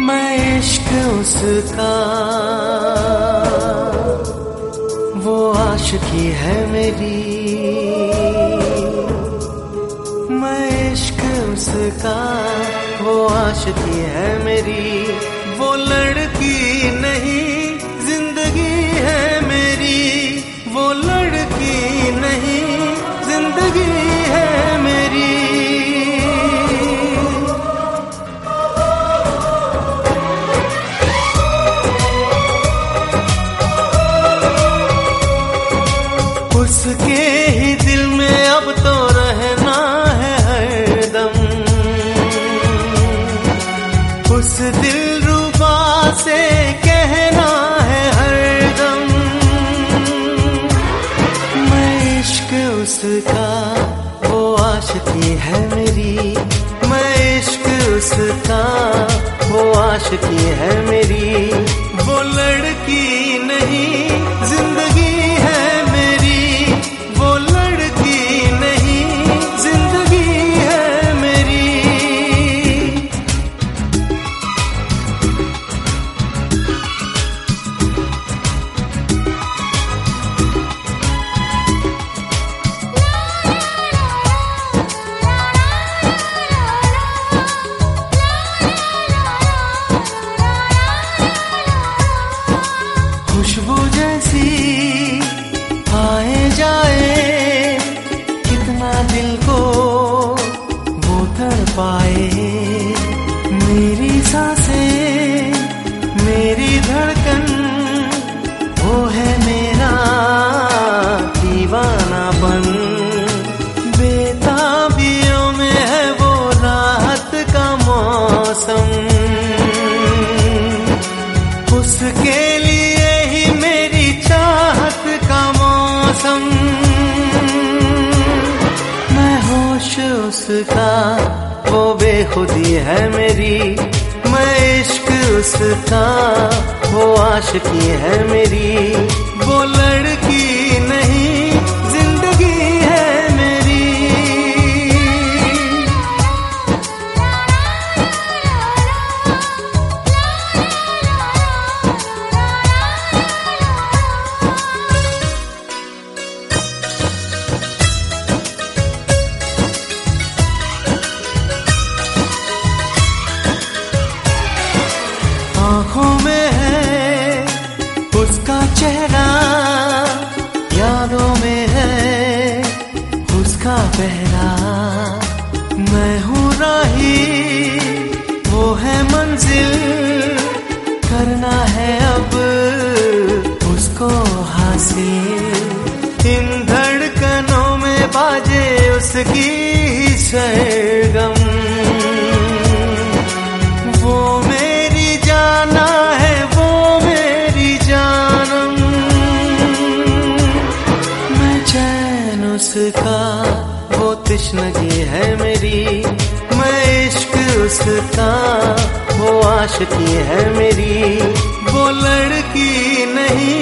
मैं इश्क उसका, वो आशिकी है मेरी। मैं इश्क उसका, वो आशिकी है मेरी। वो लड़की नहीं जिंदगी है मेरी, वो लड़की नहीं जिंदगी है मेरी। उसके ही दिल में अब तो रहना है हरदम, उस दिलरुबा से कहना है हरदम। मैं इश्क उसका, वो आशिकी है मेरी। मैं इश्क उसका, वो आशिकी है मेरी। वो लड़की नहीं जिंदगी है मेरी, वो लड़की नहीं जिंदगी है मेरी। खुशबू जैसी आए जाए, कितना दिल को वो तड़पाए। मेरी सांसें, मेरी धड़कन, वो है मेरा दीवानापन। बेताबियों में है वो राहत का मौसम, उसके लिए ही मेरी चाहत का मौसम। मैं होश उसका, वो बेखुदी है मेरी। मैं इश्क उसका, वो आशिकी है मेरी। वो लड़की नहीं जिंदगी है मेरी। आँखों में है उसका चेहरा, यादों में है उसका पहरा। मैं हूँ राही, वो है मंजिल, करना है अब उसको हासिल। इन धड़कनों में बाजे उसकी सरगम, वो मेरी जाना है, वो मेरी जानम। मैं चैन उसका, वो तृष्णगी है मेरी। मैं इश्क उसका, वो आशिकी है मेरी। वो लड़की नहीं